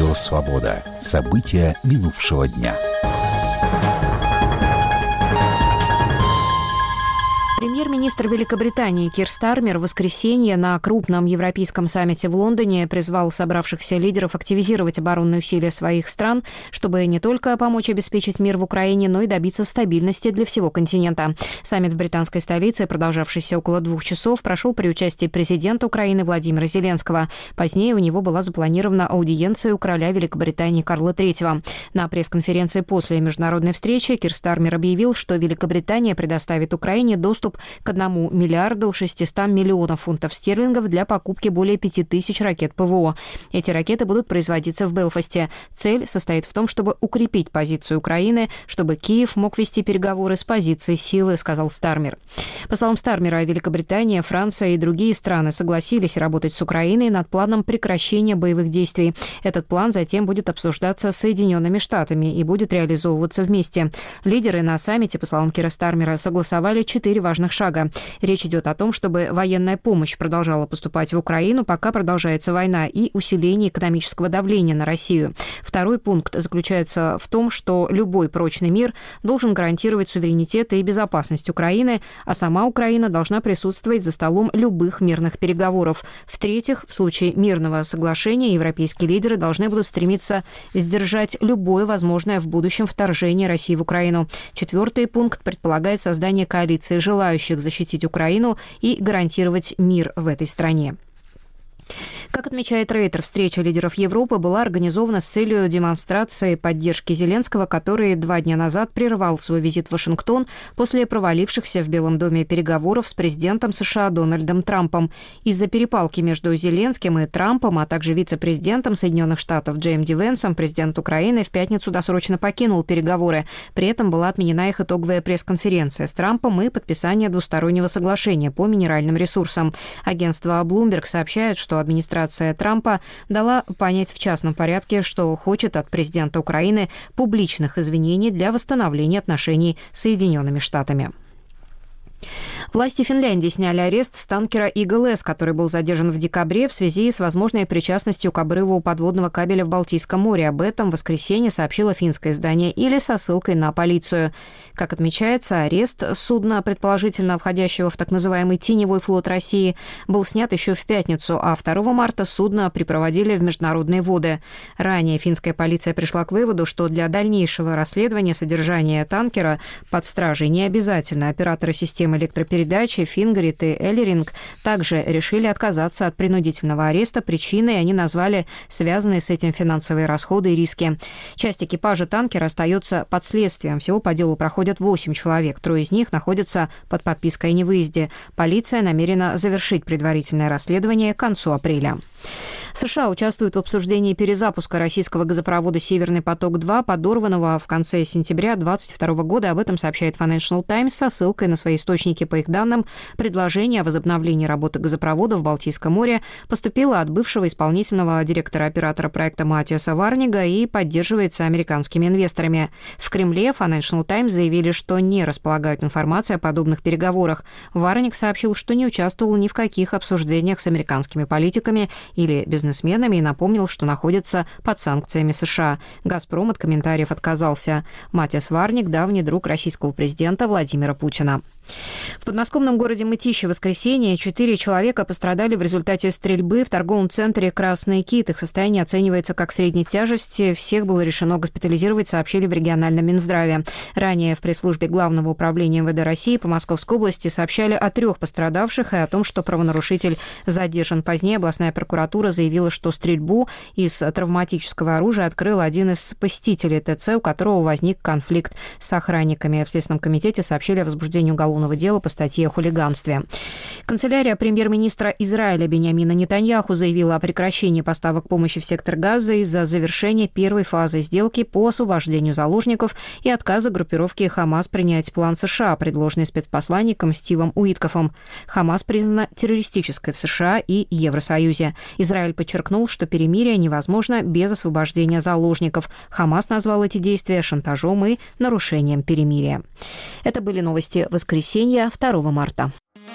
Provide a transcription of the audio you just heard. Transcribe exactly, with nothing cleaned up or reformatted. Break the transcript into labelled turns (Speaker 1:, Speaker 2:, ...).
Speaker 1: Радио «Свобода». События минувшего дня.
Speaker 2: Премьер-министр Великобритании Кир Стармер в воскресенье на крупном европейском саммите в Лондоне призвал собравшихся лидеров активизировать оборонные усилия своих стран, чтобы не только помочь обеспечить мир в Украине, но и добиться стабильности для всего континента. Саммит в британской столице, продолжавшийся около двух часов, прошел при участии президента Украины Владимира Зеленского. Позднее у него была запланирована аудиенция у короля Великобритании Карла третьего. На пресс-конференции после международной встречи Кир Стармер объявил, что Великобритания предоставит Украине доступ к одному миллиарду шестистам миллионов фунтов стерлингов для покупки более пяти тысяч ракет ПВО. Эти ракеты будут производиться в Белфасте. Цель состоит в том, чтобы укрепить позицию Украины, чтобы Киев мог вести переговоры с позиции силы, сказал Стармер. По словам Стармера, Великобритания, Франция и другие страны согласились работать с Украиной над планом прекращения боевых действий. Этот план затем будет обсуждаться с Соединенными Штатами и будет реализовываться вместе. Лидеры на саммите, по словам Кира Стармера, согласовали четыре важных шага. Речь идет о том, чтобы военная помощь продолжала поступать в Украину, пока продолжается война, и усиление экономического давления на Россию. Второй пункт заключается в том, что любой прочный мир должен гарантировать суверенитет и безопасность Украины, а сама Украина должна присутствовать за столом любых мирных переговоров. В-третьих, в случае мирного соглашения европейские лидеры должны будут стремиться сдержать любое возможное в будущем вторжение России в Украину. Четвертый пункт предполагает создание коалиции желающих защитить Украину и гарантировать мир в этой стране. Как отмечает Рейтер, встреча лидеров Европы была организована с целью демонстрации поддержки Зеленского, который два дня назад прервал свой визит в Вашингтон после провалившихся в Белом доме переговоров с президентом США Дональдом Трампом. Из-за перепалки между Зеленским и Трампом, а также вице-президентом Соединенных Штатов Джейм Ди Венсом, президент Украины в пятницу досрочно покинул переговоры. При этом была отменена их итоговая пресс-конференция с Трампом и подписание двустороннего соглашения по минеральным ресурсам. Агентство Bloomberg сообщает, что администрация Трампа дала понять в частном порядке, что хочет от президента Украины публичных извинений для восстановления отношений с Соединенными Штатами. Власти Финляндии сняли арест с танкера «Игл-С», который был задержан в декабре в связи с возможной причастностью к обрыву подводного кабеля в Балтийском море. Об этом в воскресенье сообщило финское издание «Или» со ссылкой на полицию. Как отмечается, арест судна, предположительно входящего в так называемый «Теневой флот России», был снят еще в пятницу, а второго марта судно припроводили в международные воды. Ранее финская полиция пришла к выводу, что для дальнейшего расследования содержания танкера под стражей не обязательно. Операторы системы электропередачи Фингрид и Эллеринг также решили отказаться от принудительного ареста. Причиной они назвали связанные с этим финансовые расходы и риски. Часть экипажа танкера остается под следствием. Всего по делу проходят восемь человек. Трое из них находятся под подпиской о невыезде. Полиция намерена завершить предварительное расследование к концу апреля. США участвуют в обсуждении перезапуска российского газопровода «Северный поток-два», подорванного в конце сентября две тысячи двадцать второго года. Об этом сообщает Financial Times со ссылкой на свои источники. По их данным, предложение о возобновлении работы газопровода в Балтийском море поступило от бывшего исполнительного директора оператора проекта Матиаса Варнига и поддерживается американскими инвесторами. В Кремле Financial Times заявили, что не располагают информацией о подобных переговорах. Варник сообщил, что не участвовал ни в каких обсуждениях с американскими политиками или бизнесменами и напомнил, что находится под санкциями США. «Газпром» от комментариев отказался. Матиас Варник – давний друг российского президента Владимира Путина. В подмосковном городе Мытищи в воскресенье четыре человека пострадали в результате стрельбы в торговом центре «Красный кит». Их состояние оценивается как средней тяжести. Всех было решено госпитализировать, сообщили в региональном Минздраве. Ранее в пресс-службе Главного управления эм вэ дэ России по Московской области сообщали о трех пострадавших и о том, что правонарушитель задержан. Позднее областная прокуратура заявила, что стрельбу из травматического оружия открыл один из посетителей тэ цэ, у которого возник конфликт с охранниками. В Следственном комитете сообщили о возбуждении уголовного дела по статье о хулиганстве. Канцелярия премьер-министра Израиля Биньямина Нетаньяху заявила о прекращении поставок помощи в сектор Газа из-за завершения первой фазы сделки по освобождению заложников и отказа группировки Хамас принять план США, предложенный спецпосланником Стивом Уиткофом. Хамас признана террористической в США и Евросоюзе. Израиль подчеркнул, что перемирие невозможно без освобождения заложников. Хамас назвал эти действия шантажом и нарушением перемирия. Это были новости воскресенья, второго марта.